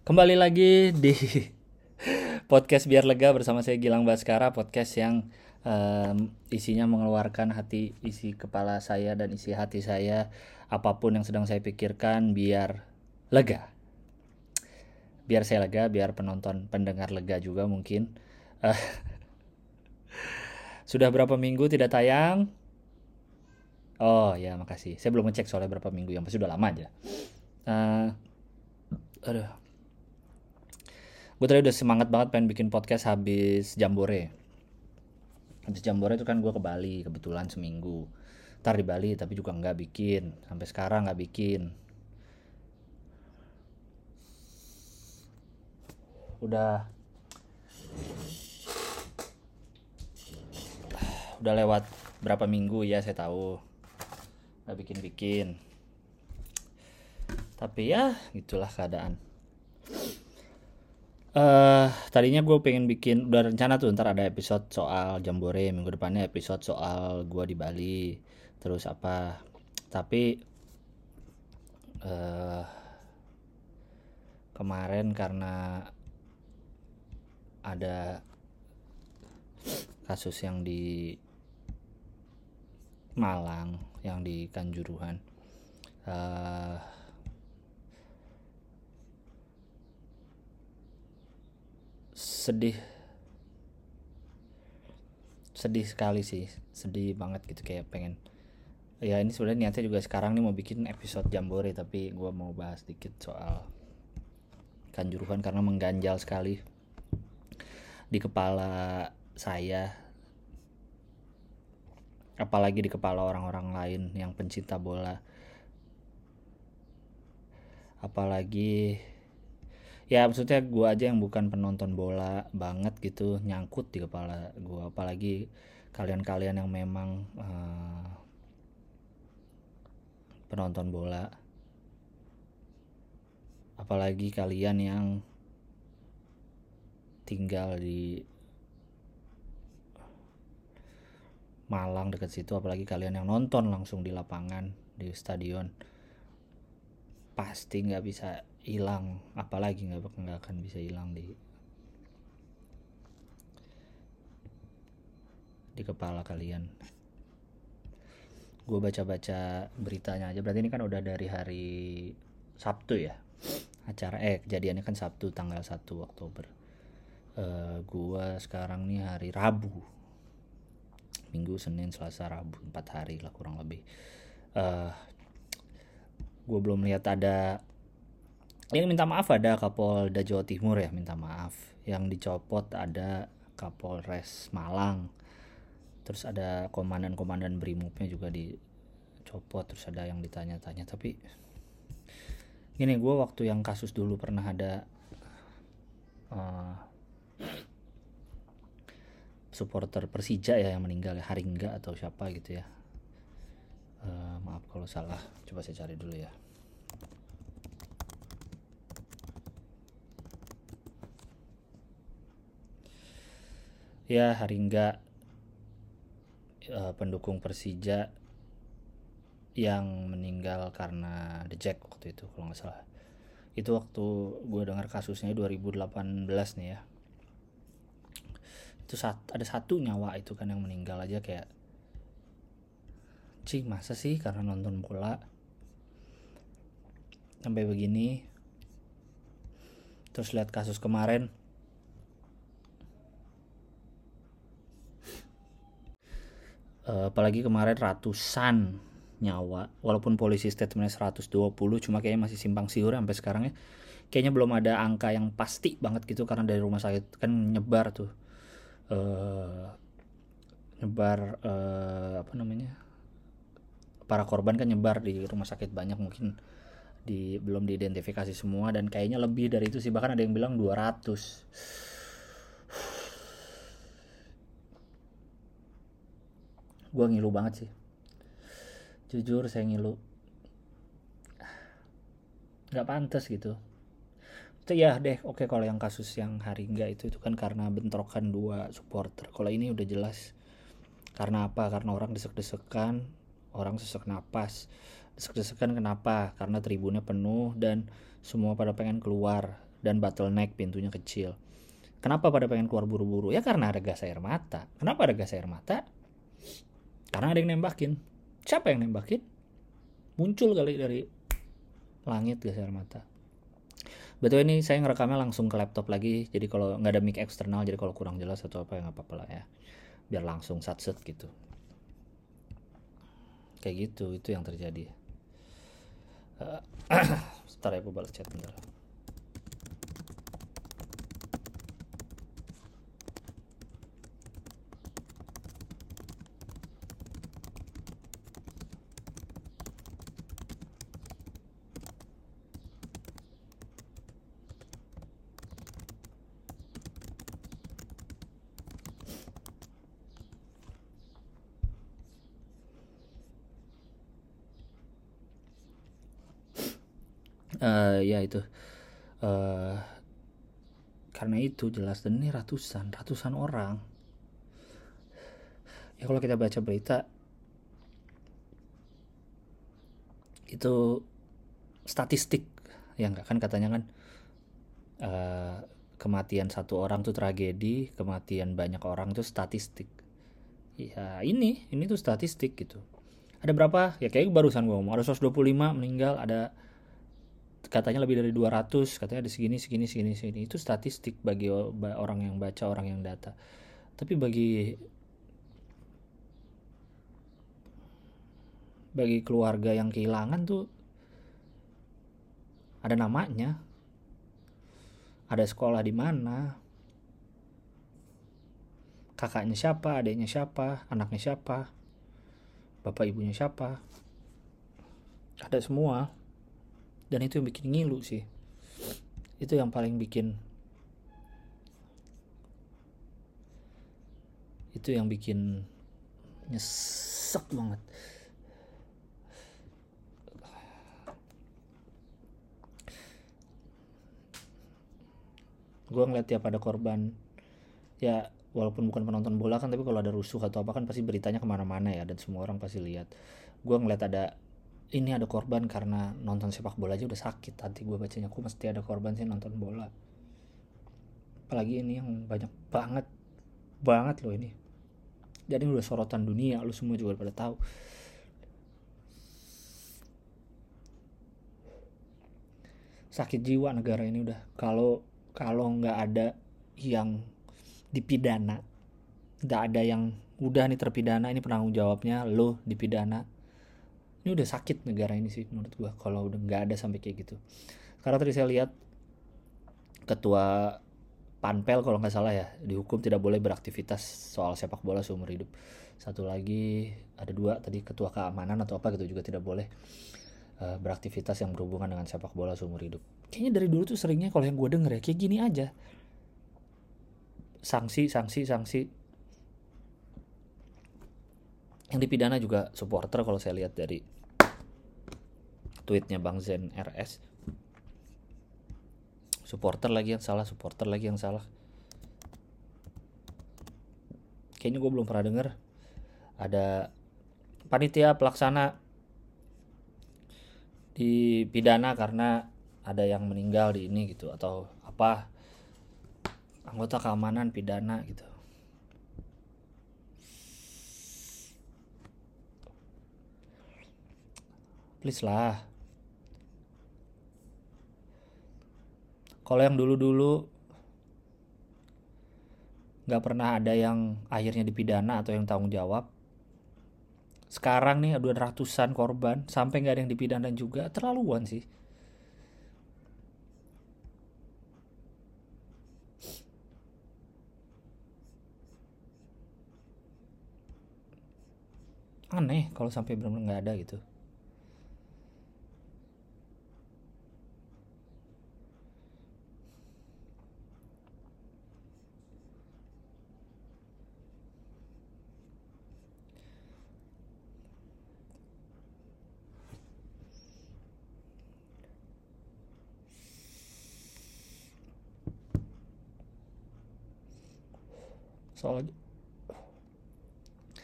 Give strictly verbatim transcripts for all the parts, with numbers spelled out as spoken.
Kembali lagi di podcast Biar Lega bersama saya Gilang Baskara, podcast yang em, isinya mengeluarkan hati, isi kepala saya dan isi hati saya, apapun yang sedang saya pikirkan biar lega. Biar saya lega, biar penonton pendengar lega juga mungkin. Eh, sudah berapa minggu tidak tayang? Oh ya, makasih. Saya belum ngecek soalnya berapa minggu, yang pasti udah lama aja. Eh, aduh, gue tadi udah semangat banget pengen bikin podcast habis Jambore. Habis Jambore itu kan gue ke Bali kebetulan seminggu. Ntar di Bali tapi juga nggak bikin. Sampai sekarang nggak bikin. Udah udah lewat berapa minggu ya saya tahu. Nggak bikin-bikin. Tapi ya gitulah keadaan. Eh tadinya gue pengen bikin, udah rencana tuh ntar ada episode soal Jambore, minggu depannya episode soal gue di Bali. Terus apa? Tapi eh kemarin karena ada kasus yang di Malang, yang di Kanjuruhan, eh sedih sedih sekali sih, sedih banget gitu, kayak pengen, ya ini sebenarnya niatnya juga sekarang nih mau bikin episode Jambore, tapi gue mau bahas dikit soal Kanjuruhan karena mengganjal sekali di kepala saya, apalagi di kepala orang-orang lain yang pencinta bola, apalagi ya maksudnya gue aja yang bukan penonton bola banget gitu nyangkut di kepala gue, apalagi kalian-kalian yang memang uh, penonton bola, apalagi kalian yang tinggal di Malang dekat situ, apalagi kalian yang nonton langsung di lapangan di stadion, pasti nggak bisa hilang, apalagi nggak nggak akan bisa hilang di di kepala kalian. Gue baca-baca beritanya aja, berarti ini kan udah dari hari Sabtu ya acara, eh kejadiannya kan Sabtu tanggal satu Oktober. Uh, gue sekarang nih hari Rabu, Minggu, Senin, Selasa, Rabu, empat hari lah kurang lebih. uh, gue belum lihat ada yang minta maaf, ada Kapolda Jawa Timur ya minta maaf, yang dicopot ada Kapolres Malang, terus ada komandan-komandan Brimopnya juga dicopot, terus ada yang ditanya-tanya. Tapi gini, gue waktu yang kasus dulu pernah ada uh, supporter Persija ya yang meninggal, Haringga atau siapa gitu ya, uh, maaf kalau salah, coba saya cari dulu ya. Ya Haringga, uh, pendukung Persija yang meninggal karena The Jack waktu itu kalau nggak salah. Itu waktu gue dengar kasusnya dua ribu delapan belas nih ya, itu saat ada satu nyawa itu kan yang meninggal aja, kayak cing masa sih karena nonton bola sampai begini. Terus lihat kasus kemarin, uh, apalagi kemarin ratusan nyawa, walaupun polisi statementnya seratus dua puluh, cuma kayaknya masih simpang siur sampai sekarang ya, kayaknya belum ada angka yang pasti banget gitu, karena dari rumah sakit kan nyebar tuh, uh, nyebar uh, apa namanya, para korban kan nyebar di rumah sakit banyak, mungkin di belum diidentifikasi semua, dan kayaknya lebih dari itu sih, bahkan ada yang bilang dua ratus. Gue ngilu banget sih, jujur saya ngilu, nggak pantas gitu. Itu ya deh, oke, kalau yang kasus yang Haringga itu itu kan karena bentrokan dua supporter. Kalau ini udah jelas karena apa, karena orang desek-desekan, orang sesak napas. Desek-desekan kenapa? Karena tribunnya penuh dan semua pada pengen keluar dan bottleneck, pintunya kecil. Kenapa pada pengen keluar buru-buru? Ya karena ada gas air mata. Kenapa ada gas air mata? Karena ada yang nembakin. Siapa yang nembakin? Muncul kali dari langit gas air mata. Betul, ini saya ngerekamnya langsung ke laptop lagi. Jadi kalau nggak ada mic eksternal, jadi kalau kurang jelas atau apa ya nggak apa-apa lah ya. Biar langsung satset gitu. Kayak gitu, itu yang terjadi. Uh, Sebentar ya, gue balas chat bentar. Uh, ya itu uh, karena itu jelas, dan ini ratusan ratusan orang ya. Kalau kita baca berita itu statistik ya, nggak kan katanya kan uh, kematian satu orang tuh tragedi, kematian banyak orang tuh statistik. Ya ini ini tuh statistik gitu. Ada berapa ya, kayak barusan gue ngomong ada seratus dua puluh lima meninggal, ada katanya lebih dari dua ratus, katanya ada segini segini segini segini. Itu statistik bagi orang yang baca, orang yang data. Tapi bagi bagi keluarga yang kehilangan tuh ada namanya, ada sekolah di mana, kakaknya siapa, adiknya siapa, anaknya siapa, bapak ibunya siapa, ada semua. Dan itu yang bikin ngilu sih. Itu yang paling bikin itu yang bikin nyesek banget. Gue ngeliat tiap ada korban, ya walaupun bukan penonton bola kan, tapi kalau ada rusuh atau apa kan pasti beritanya kemana-mana ya, dan semua orang pasti lihat. Gue ngeliat ada ini ada korban karena nonton sepak bola aja udah sakit hati gue bacanya. Kok mesti ada korban sih nonton bola, apalagi ini yang banyak banget banget loh ini. Jadi udah sorotan dunia, lu semua juga pada tahu. Sakit jiwa negara ini udah. Kalau kalau nggak ada yang dipidana, nggak ada yang udah nih terpidana, ini penanggung jawabnya lo dipidana, ini udah sakit negara ini sih menurut gua. Kalau udah nggak ada sampai kayak gitu. Karena tadi saya lihat ketua Panpel kalau nggak salah ya dihukum tidak boleh beraktivitas soal sepak bola seumur hidup. Satu lagi ada dua tadi, ketua keamanan atau apa gitu juga tidak boleh uh, beraktivitas yang berhubungan dengan sepak bola seumur hidup. Kayaknya dari dulu tuh seringnya kalau yang gue denger ya kayak gini aja, sanksi sanksi sanksi. Yang dipidana juga supporter kalau saya lihat dari tweetnya Bang Zen R S. Supporter lagi yang salah, supporter lagi yang salah. Kayaknya gue belum pernah denger ada panitia pelaksana dipidana karena ada yang meninggal di ini gitu, atau apa anggota keamanan pidana gitu. Please lah. Kalau yang dulu-dulu gak pernah ada yang akhirnya dipidana atau yang tanggung jawab. Sekarang nih ada ratusan korban sampai gak ada yang dipidana juga, terlaluan sih. Aneh kalau sampai benar-benar gak ada gitu. Soal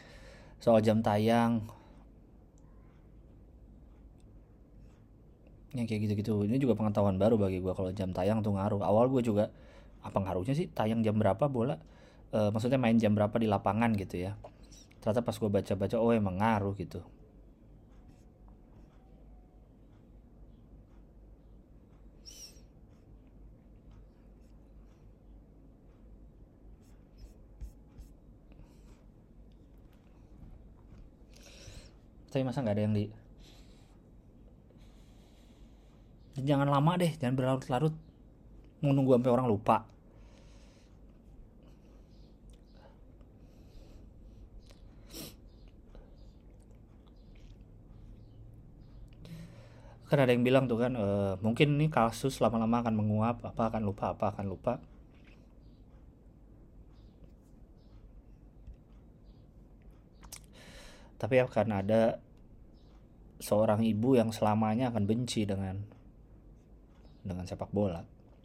soal jam tayang, yang kayak gitu-gitu. Ini juga pengetahuan baru bagi gue kalau jam tayang tuh ngaruh. Awal gue juga apa ngaruhnya sih tayang jam berapa bola. Eh, maksudnya main jam berapa di lapangan gitu ya. Ternyata pas gue baca-baca, oh emang ngaruh gitu. Tapi masa nggak ada yang di, jangan lama deh, jangan berlarut-larut mau nunggu sampai orang lupa. Kan ada yang bilang tuh kan, eh, mungkin ini kasus lama-lama akan menguap, apa akan lupa, apa akan lupa. Tapi akan ada seorang ibu yang selamanya akan benci dengan dengan sepak bola.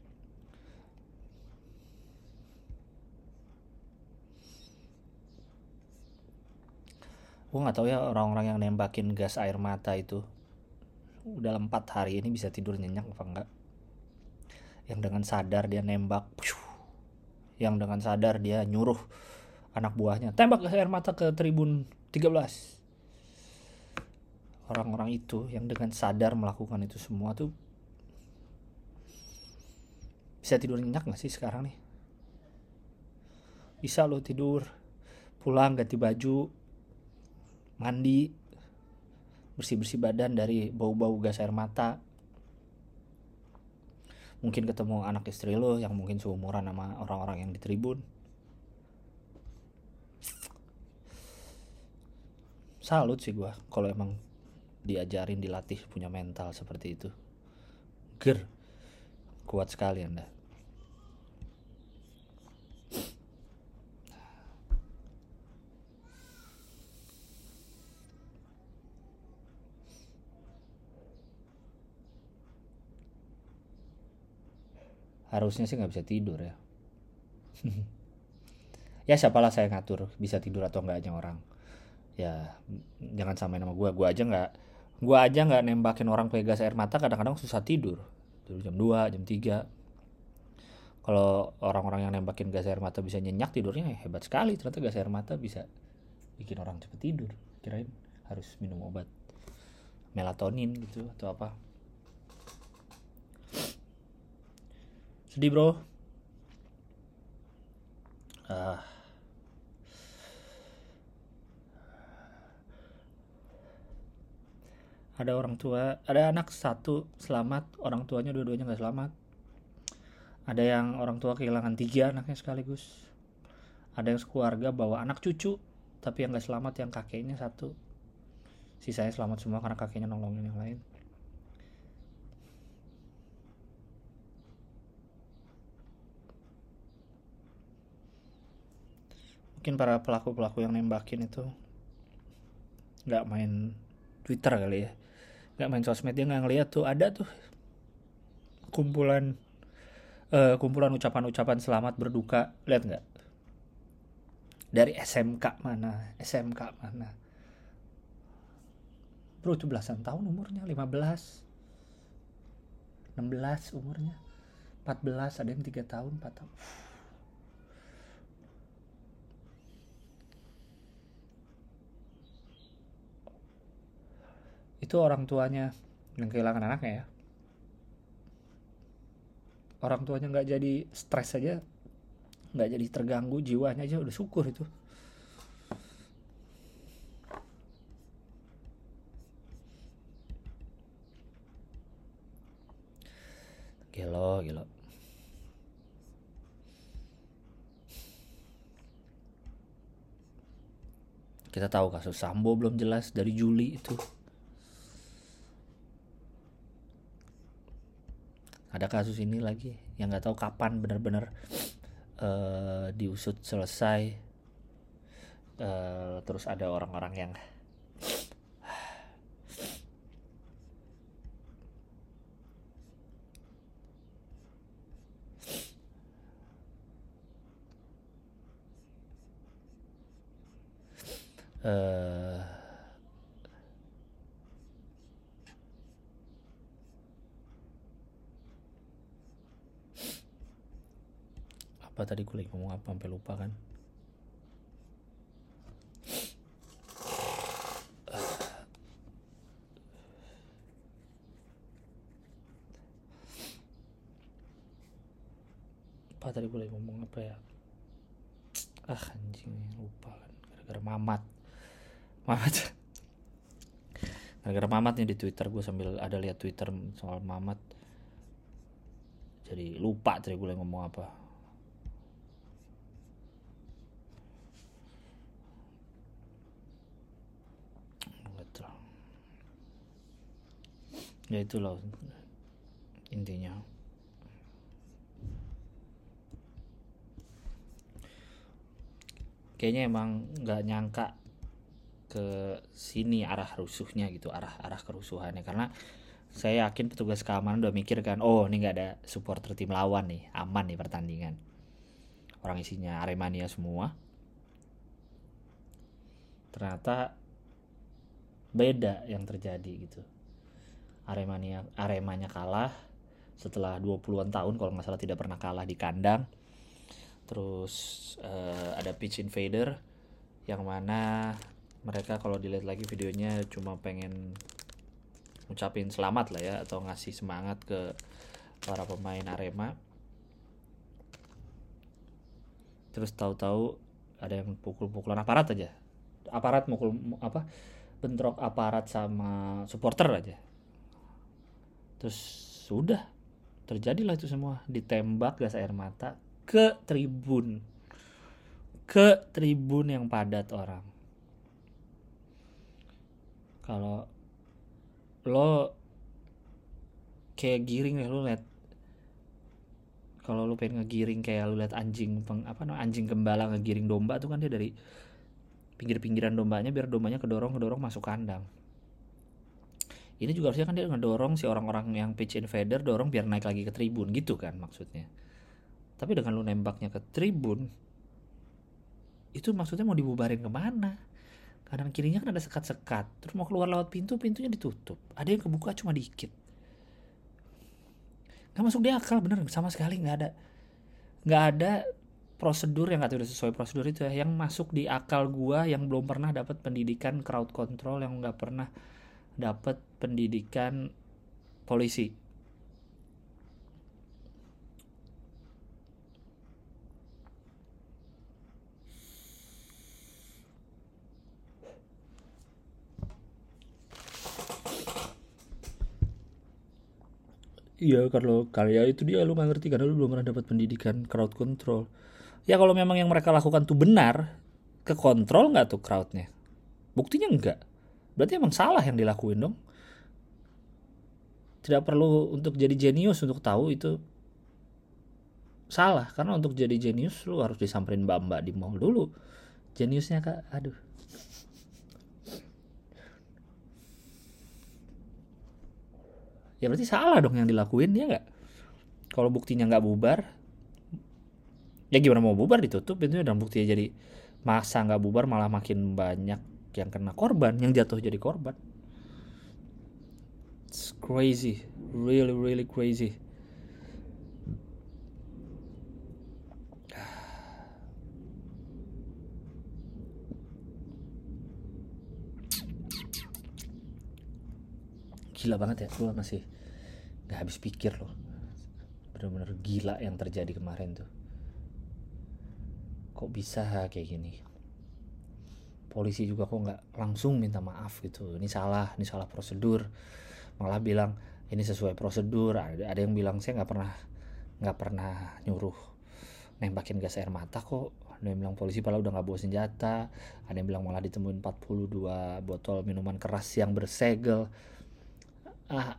Gue nggak tahu ya orang-orang yang nembakin gas air mata itu udah empat hari ini bisa tidur nyenyak apa enggak. Yang dengan sadar dia nembak, yang dengan sadar dia nyuruh anak buahnya tembak gas air mata ke tribun tiga belas. Orang-orang itu yang dengan sadar melakukan itu semua tuh bisa tidur nyenyak gak sih sekarang nih? Bisa lo tidur, pulang ganti baju, mandi, bersih-bersih badan dari bau-bau gas air mata. Mungkin ketemu anak istri lo yang mungkin seumuran sama orang-orang yang di tribun. Salut sih gue kalau emang diajarin, dilatih, punya mental seperti itu. Ger, kuat sekali Anda. Harusnya sih nggak bisa tidur ya. Ya siapalah saya ngatur bisa tidur atau enggaknya orang. Ya jangan samain sama gue. Gue aja nggak, gue aja nggak nembakin orang pakai gas air mata kadang-kadang susah tidur. Tidur jam dua, jam tiga. Kalau orang-orang yang nembakin gas air mata bisa nyenyak tidurnya, ya hebat sekali. Ternyata gas air mata bisa bikin orang cepet tidur. Kirain harus minum obat melatonin gitu atau apa. Sedih bro. Ah, ada orang tua, ada anak satu selamat, orang tuanya dua-duanya nggak selamat. Ada yang orang tua kehilangan tiga anaknya sekaligus. Ada yang sekeluarga bawa anak cucu, tapi yang nggak selamat yang kakeknya satu. Sisanya selamat semua karena kakeknya nolongin yang lain. Mungkin para pelaku-pelaku yang nembakin itu nggak main Twitter kali ya, nggak main sosmed, dia nggak ngeliat tuh ada tuh kumpulan eh, kumpulan ucapan-ucapan selamat berduka, lihat nggak, dari S M K mana, S M K mana, bro itu belasan tahun umurnya, lima belas, enam belas umurnya, empat belas, ada yang tiga tahun, empat tahun. Itu orang tuanya yang kehilangan anaknya ya. Orang tuanya nggak jadi stres aja, nggak jadi terganggu jiwanya aja udah syukur itu. Gelo, gelo. Kita tahu kasus Sambo belum jelas dari Juli itu. Ada kasus ini lagi yang nggak tahu kapan benar-benar uh, diusut selesai. Uh, terus ada orang-orang yang uh, Apa tadi gue lagi ngomong apa sampai lupa kan. Apa tadi gue lagi ngomong apa ya. Ah anjing, lupa kan. Gara-gara Mamat Mamat gara-gara Mamat nih di Twitter. Gue sambil ada lihat Twitter soal Mamat, jadi lupa tadi gue lagi ngomong apa. Betul. Ya itu loh intinya. Kayaknya emang nggak nyangka ke sini arah rusuhnya gitu, arah arah kerusuhannya, karena saya yakin petugas keamanan udah mikir kan, oh ini nggak ada supporter tim lawan nih, aman nih pertandingan. Orang isinya Aremania semua. Ternyata beda yang terjadi gitu. Aremania Aremanya kalah setelah dua puluhan tahun kalau nggak salah tidak pernah kalah di kandang. Terus uh, ada pitch invader yang mana mereka kalau dilihat lagi videonya cuma pengen ngucapin selamat lah ya, atau ngasih semangat ke para pemain Arema. Terus tahu-tahu ada yang pukul-pukulan aparat aja. Aparat mukul apa? Bentrok aparat sama supporter aja. Terus sudah terjadilah itu semua, ditembak gas air mata ke tribun. Ke tribun yang padat orang. Kalau lo kayak giring ya, lo liat, kalau lo pengen ngegiring kayak lo liat anjing peng, apa namanya anjing gembala ngegiring domba tuh kan, dia dari pinggir-pinggiran dombanya biar dombanya kedorong kedorong masuk kandang. Ini juga harusnya kan dia ngedorong si orang-orang yang pitch invader, dorong biar naik lagi ke tribun gitu kan maksudnya. Tapi dengan lo nembaknya ke tribun, itu maksudnya mau dibubarin kemana? Kanan kirinya kan ada sekat-sekat, terus mau keluar lewat pintu, pintunya ditutup, ada yang kebuka cuma dikit. Nggak masuk di akal, bener, sama sekali nggak ada nggak ada prosedur yang nggak sesuai prosedur itu ya, yang masuk di akal gua yang belum pernah dapat pendidikan crowd control, yang nggak pernah dapat pendidikan polisi. Iya, kalau karya itu dia lu nggak ngerti karena lu belum pernah dapat pendidikan crowd control. Ya kalau memang yang mereka lakukan tuh benar, ke kontrol nggak tuh crowdnya? Buktinya enggak. Berarti emang salah yang dilakuin dong. Tidak perlu untuk jadi jenius untuk tahu itu salah, karena untuk jadi jenius lu harus disamperin mbak-mbak di mall dulu. Jeniusnya kak, aduh. Ya berarti salah dong yang dilakuin, ya nggak? Kalau buktinya nggak bubar, ya gimana mau bubar, ditutup pintunya, dan buktinya jadi masa nggak bubar malah makin banyak yang kena korban, yang jatuh jadi korban. It's crazy, really really crazy. Gila banget ya, gue masih nggak habis pikir loh, bener-bener gila yang terjadi kemarin tuh. Kok bisa kayak gini? Polisi juga kok nggak langsung minta maaf gitu, ini salah, ini salah prosedur, malah bilang ini sesuai prosedur. Ada, ada yang bilang saya nggak pernah nggak pernah nyuruh nembakin gas air mata kok. Ada yang bilang polisi padahal udah nggak bawa senjata. Ada yang bilang malah ditemuin empat puluh dua botol minuman keras yang bersegel. Ah,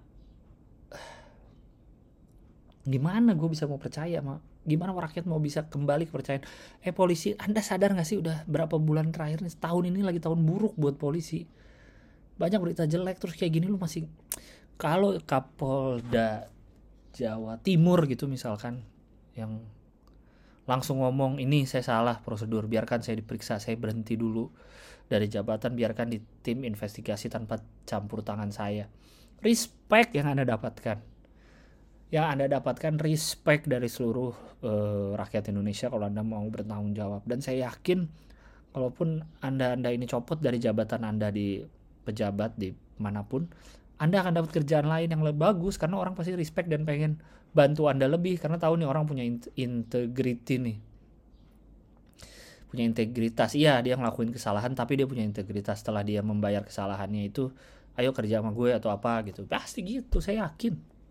gimana gue bisa mau percaya, ma? Gimana rakyat mau bisa kembali kepercayaan? Eh polisi, Anda sadar gak sih udah berapa bulan terakhir nih, tahun ini lagi tahun buruk buat polisi. Banyak berita jelek, terus kayak gini lu masih. Kalau Kapolda Jawa Timur gitu misalkan, yang langsung ngomong ini saya salah prosedur, biarkan saya diperiksa, saya berhenti dulu dari jabatan, biarkan di tim investigasi tanpa campur tangan saya. Respect yang Anda dapatkan. Yang Anda dapatkan respect dari seluruh uh, rakyat Indonesia kalau Anda mau bertanggung jawab. Dan saya yakin kalaupun Anda-Anda ini copot dari jabatan Anda di pejabat di manapun, Anda akan dapat kerjaan lain yang lebih bagus karena orang pasti respect dan pengen bantu Anda lebih karena tahu nih orang punya integrity nih. Punya integritas. Iya, dia ngelakuin kesalahan tapi dia punya integritas. Setelah dia membayar kesalahannya itu, ayo kerja sama gue atau apa gitu. Pasti gitu, saya yakin.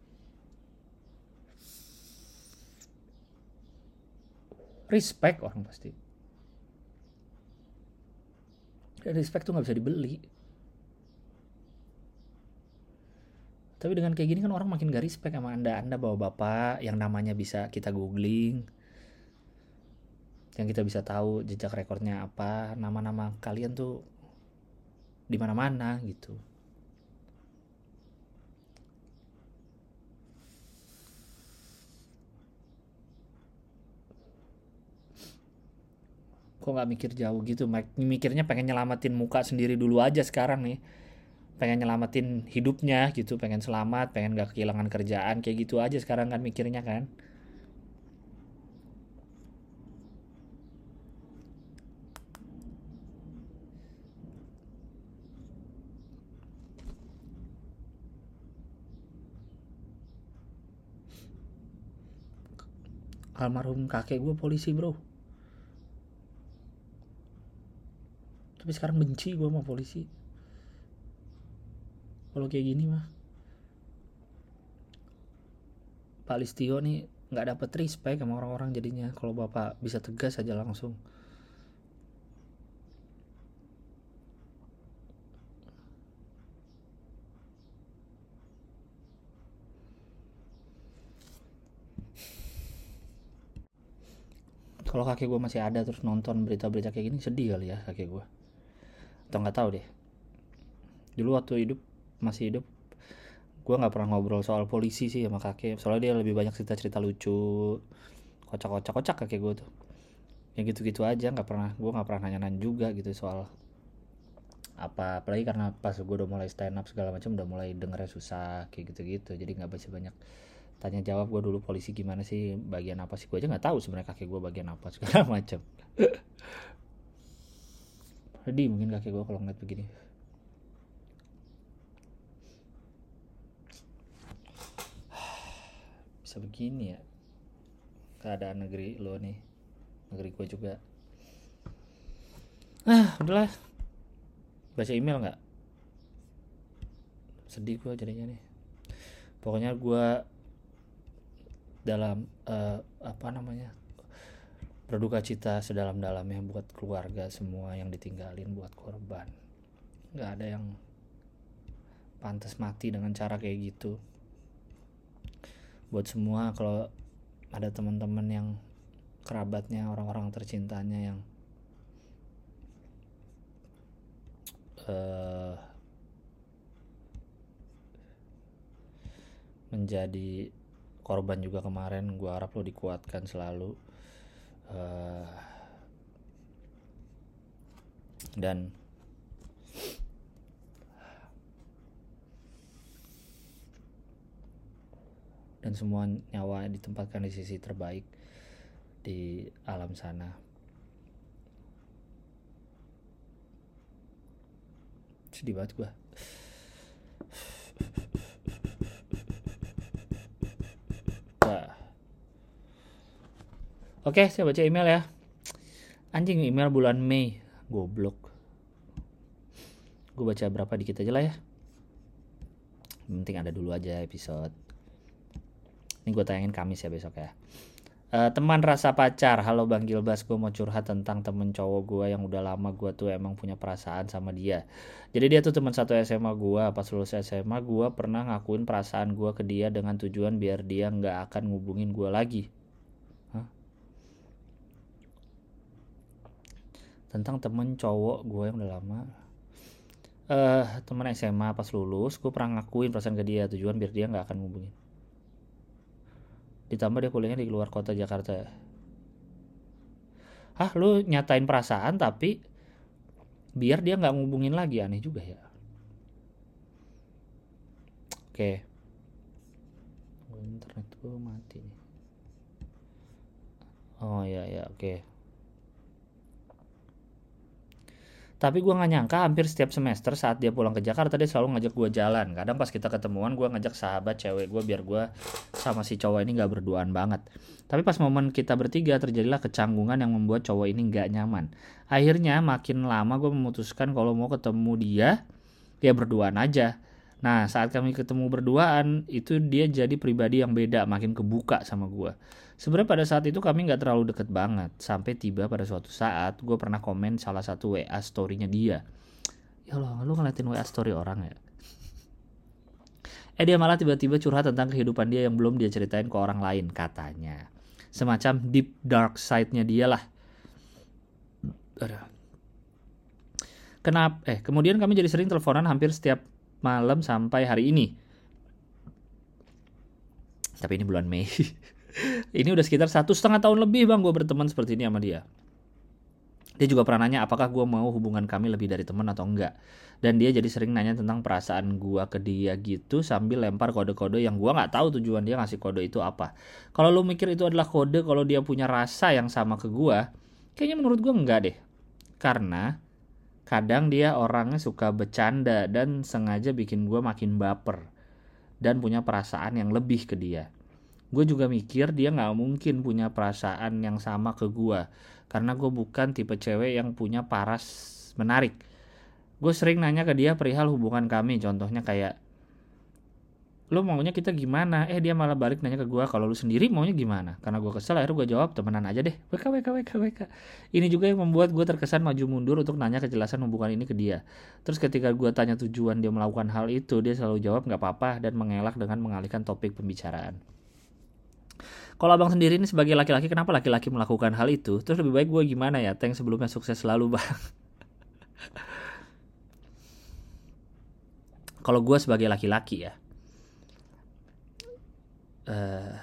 Respect orang pasti. Dan respect tuh gak bisa dibeli. Tapi dengan kayak gini kan orang makin gak respect sama Anda. Anda bawa bapak yang namanya bisa kita googling, yang kita bisa tahu jejak rekornya apa, nama-nama kalian tuh di mana-mana gitu. Kok nggak mikir jauh gitu? Mikirnya pengen nyelamatin muka sendiri dulu aja sekarang nih. Pengen nyelamatin hidupnya gitu, pengen selamat, pengen gak kehilangan kerjaan, kayak gitu aja sekarang kan mikirnya kan. Almarhum kakek gue polisi bro, tapi sekarang benci gue sama polisi. Kalau kayak gini mah Pak Listio nih nggak dapet respect sama orang-orang jadinya. Kalau bapak bisa tegas aja langsung. Kalau kakek gue masih ada terus nonton berita-berita kayak gini, sedih kali ya kakek gue. Atau nggak tahu deh. Dulu waktu hidup masih hidup, gue nggak pernah ngobrol soal polisi sih sama kakek. Soalnya dia lebih banyak cerita-cerita lucu, kocak-kocak kocak kakek gue tuh. Yang gitu-gitu aja, nggak pernah gue nggak pernah nanya-nanya juga gitu soal apa. Apalagi karena pas gue udah mulai stand up segala macam, udah mulai dengernya susah kayak gitu-gitu. Jadi nggak bisa banyak tanya jawab. Gue dulu polisi gimana sih, bagian apa sih, gue aja nggak tahu sebenarnya kakek gue bagian apa segala macam. Sedih mungkin kakek gue kalau ngeliat begini. Bisa begini ya keadaan negeri lo nih, negeri gue juga. Ah udahlah, baca email nggak? Sedih gue jadinya nih. Pokoknya gue dalam uh, apa namanya berduka cita sedalam-dalamnya buat keluarga semua yang ditinggalin, buat korban. Nggak ada yang pantas mati dengan cara kayak gitu. Buat semua, kalau ada teman-teman yang kerabatnya, orang-orang tercintanya yang uh, menjadi korban juga kemarin, gue harap lo dikuatkan selalu. Uh, dan dan semua nyawa ditempatkan di sisi terbaik di alam sana. Sedih banget gue. Oke, saya baca email ya. Anjing, email bulan Mei. Goblok. Gue baca berapa dikit aja lah ya. Yang penting ada dulu aja episode. Ini gue tayangin Kamis ya besok ya. Uh, teman rasa pacar. Halo Bang Gilbas, gue mau curhat tentang temen cowok gue yang udah lama gue tuh emang punya perasaan sama dia. Jadi dia tuh teman satu S M A gue. Pas lulus S M A gue pernah ngakuin perasaan gue ke dia dengan tujuan biar dia gak akan ngubungin gue lagi. Hah? Tentang temen cowok gue yang udah lama. Uh, teman S M A pas lulus gue pernah ngakuin perasaan ke dia, tujuan biar dia gak akan ngubungin. Ditambah dia kuliahnya di luar kota Jakarta. Hah, lu nyatain perasaan tapi biar dia gak ngubungin lagi, aneh juga ya. Oke, internet gue mati nih. Oh ya ya oke. Okay. Tapi gue gak nyangka hampir setiap semester saat dia pulang ke Jakarta dia selalu ngajak gue jalan. Kadang pas kita ketemuan gue ngajak sahabat cewek gue biar gue sama si cowok ini gak berduaan banget. Tapi pas momen kita bertiga terjadilah kecanggungan yang membuat cowok ini gak nyaman. Akhirnya makin lama gue memutuskan kalau mau ketemu dia, ya berduaan aja. Nah saat kami ketemu berduaan itu dia jadi pribadi yang beda, makin kebuka sama gue. Sebenarnya pada saat itu kami gak terlalu deket banget. Sampai tiba pada suatu saat gue pernah komen salah satu W A story-nya dia. Ya Allah, lu ngeliatin W A story orang ya? Eh dia malah tiba-tiba curhat tentang kehidupan dia yang belum dia ceritain ke orang lain katanya. Semacam deep dark side-nya dia lah. Aduh. Kenapa? Eh kemudian kami jadi sering teleponan hampir setiap malam sampai hari ini. Tapi ini bulan Mei. Ini udah sekitar satu setengah tahun lebih bang gue berteman seperti ini sama dia. Dia juga pernah nanya apakah gue mau hubungan kami lebih dari teman atau enggak. Dan dia jadi sering nanya tentang perasaan gue ke dia gitu sambil lempar kode-kode yang gue gak tahu tujuan dia ngasih kode itu apa. Kalau lu mikir itu adalah kode kalau dia punya rasa yang sama ke gue, kayaknya menurut gue enggak deh. Karena kadang dia orangnya suka bercanda dan sengaja bikin gue makin baper. Dan punya perasaan yang lebih ke dia. Gue juga mikir dia gak mungkin punya perasaan yang sama ke gue. Karena gue bukan tipe cewek yang punya paras menarik. Gue sering nanya ke dia perihal hubungan kami. Contohnya kayak, lu maunya kita gimana? Eh dia malah balik nanya ke gue, kalau lu sendiri maunya gimana? Karena gue kesel akhirnya gue jawab temenan aja deh. W K W K W K W K. Ini juga yang membuat gue terkesan maju mundur untuk nanya kejelasan hubungan ini ke dia. Terus ketika gue tanya tujuan dia melakukan hal itu, dia selalu jawab gak apa-apa dan mengelak dengan mengalihkan topik pembicaraan. Kalau abang sendiri ini sebagai laki-laki, kenapa laki-laki melakukan hal itu? Terus lebih baik gue gimana ya? Thanks sebelumnya, sukses selalu bang. Kalau gue sebagai laki-laki ya, uh,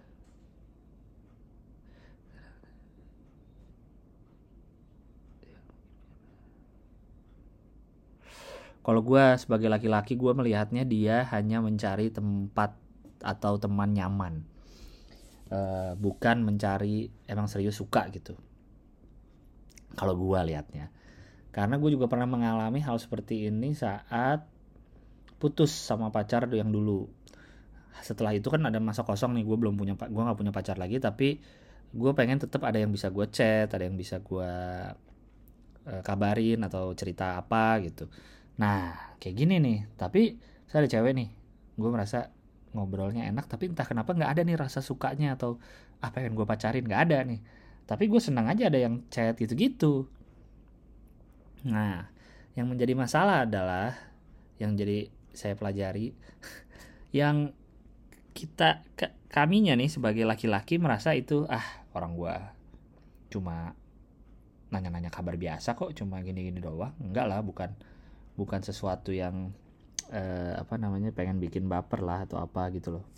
kalau gue sebagai laki-laki gue melihatnya dia hanya mencari tempat atau teman nyaman. Uh, bukan mencari emang serius suka gitu. Kalau gue liatnya, karena gue juga pernah mengalami hal seperti ini saat putus sama pacar yang dulu. Setelah itu kan ada masa kosong nih, gue belum punya, gue nggak punya pacar lagi, tapi gue pengen tetap ada yang bisa gue chat, ada yang bisa gue uh, kabarin atau cerita apa gitu. Nah kayak gini nih, tapi saya ada cewek nih, gue merasa ngobrolnya enak tapi entah kenapa nggak ada nih rasa sukanya atau ah pengen gue pacarin, nggak ada nih. Tapi gue senang aja ada yang chat gitu-gitu. Nah yang menjadi masalah adalah yang jadi saya pelajari yang kita ke, kaminya nih sebagai laki-laki merasa itu ah orang gue cuma nanya-nanya kabar biasa kok, cuma gini-gini doang. Enggak lah, bukan bukan sesuatu yang Uh, apa namanya pengen bikin baper lah atau apa gitu loh.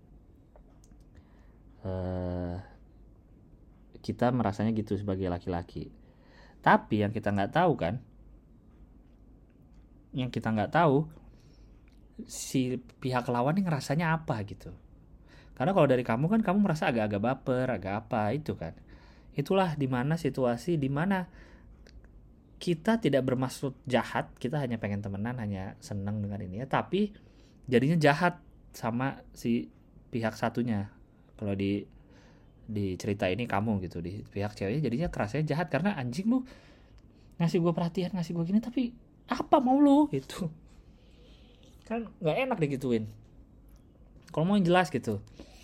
Uh, kita merasanya gitu sebagai laki-laki. Tapi yang kita nggak tahu kan, yang kita nggak tahu si pihak lawan ini ngerasanya apa gitu. Karena kalau dari kamu kan kamu merasa agak-agak baper, agak apa itu kan. Itulah dimana situasi dimana kita tidak bermaksud jahat, kita hanya pengen temenan, hanya seneng dengan ini ya, tapi jadinya jahat sama si pihak satunya. Kalau di di cerita ini kamu gitu, di pihak ceweknya jadinya kerasanya jahat karena anjing lu ngasih gue perhatian, ngasih gue gini, tapi apa mau lu gitu. Kan nggak enak digituin. Kalau mau yang jelas gitu.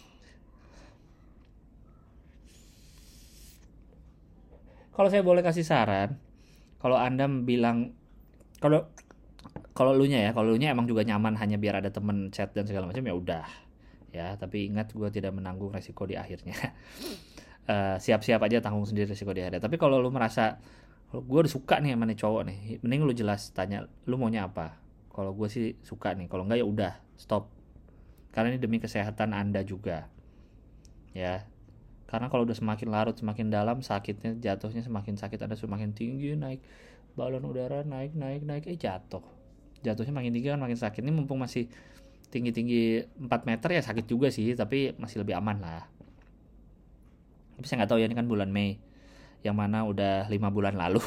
Kalau saya boleh kasih saran, kalau Anda bilang, kalau kalau lu nya ya, kalau lu nya emang juga nyaman hanya biar ada temen chat dan segala macam ya udah ya. Tapi ingat gue tidak menanggung resiko di akhirnya. uh, siap-siap aja tanggung sendiri resiko di akhirnya. Tapi kalau lu merasa kalau gue udah suka nih sama nih cowok nih, mending lu jelas tanya lu maunya apa. Kalau gue sih suka nih, kalau enggak ya udah stop. Karena ini demi kesehatan Anda juga ya. Karena kalau udah semakin larut, semakin dalam, sakitnya, jatuhnya semakin sakit, Anda semakin tinggi, naik balon udara, naik, naik, naik, eh jatuh. Jatuhnya makin tinggi kan makin sakit. Ini mumpung masih tinggi-tinggi empat meter ya sakit juga sih, tapi masih lebih aman lah. Tapi saya nggak tahu ya, ini kan bulan Mei, yang mana udah lima bulan lalu.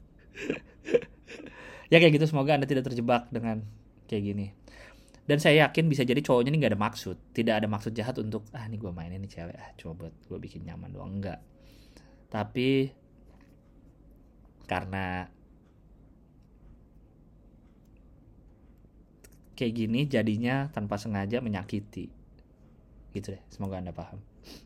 Ya kayak gitu, semoga Anda tidak terjebak dengan kayak gini. Dan saya yakin bisa jadi cowoknya ini gak ada maksud, tidak ada maksud jahat untuk ah nih gue mainin nih cewek, ah coba buat gue bikin nyaman doang, enggak. Tapi karena kayak gini jadinya tanpa sengaja menyakiti. Gitu deh, semoga Anda paham.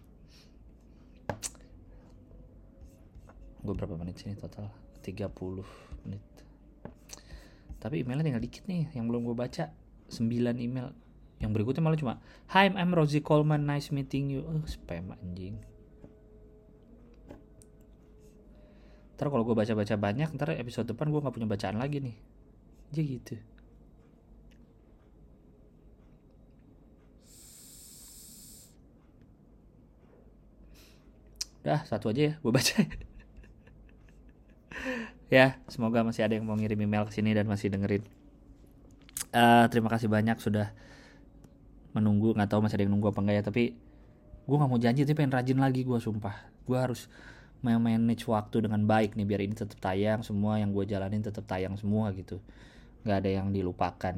Gue berapa menit sini total? tiga puluh menit. Tapi emailnya tinggal dikit nih yang belum gue baca. sembilan email. Yang berikutnya malah cuma Hi, I'm Rosie Coleman, nice meeting you. Oh, spam anjing. Ntar kalau gue baca-baca banyak, ntar episode depan gue gak punya bacaan lagi nih. Jadi gitu. Udah, satu aja ya gue baca. Ya, semoga masih ada yang mau ngirim email ke sini dan masih dengerin. Uh, terima kasih banyak sudah menunggu. Nggak tahu masih ada yang nunggu apa enggak ya, tapi gue nggak mau janji, tapi pengen rajin lagi gue, sumpah. Gue harus manage waktu dengan baik nih biar ini tetap tayang, semua yang gue jalanin tetap tayang semua gitu, nggak ada yang dilupakan.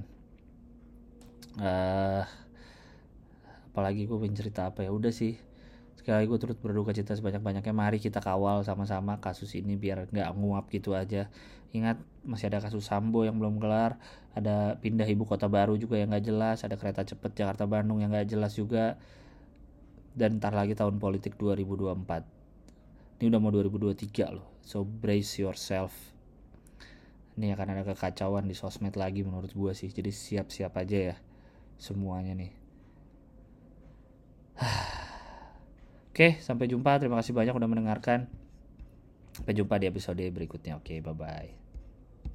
Uh, apalagi gue pengen cerita apa ya, udah sih. Sekali lagi gue turut berduka cita sebanyak-banyaknya. Mari kita kawal sama-sama kasus ini biar gak nguap gitu aja. Ingat, masih ada kasus Sambo yang belum kelar. Ada pindah ibu kota baru juga yang gak jelas. Ada kereta cepet Jakarta-Bandung yang gak jelas juga. Dan ntar lagi tahun politik dua ribu dua puluh empat. Ini udah mau dua ribu dua puluh tiga loh. So brace yourself. Ini akan ada kekacauan di sosmed lagi menurut gue sih. Jadi siap-siap aja ya semuanya nih. Oke, sampai jumpa. Terima kasih banyak udah mendengarkan. Sampai jumpa di episode berikutnya. Oke, bye-bye.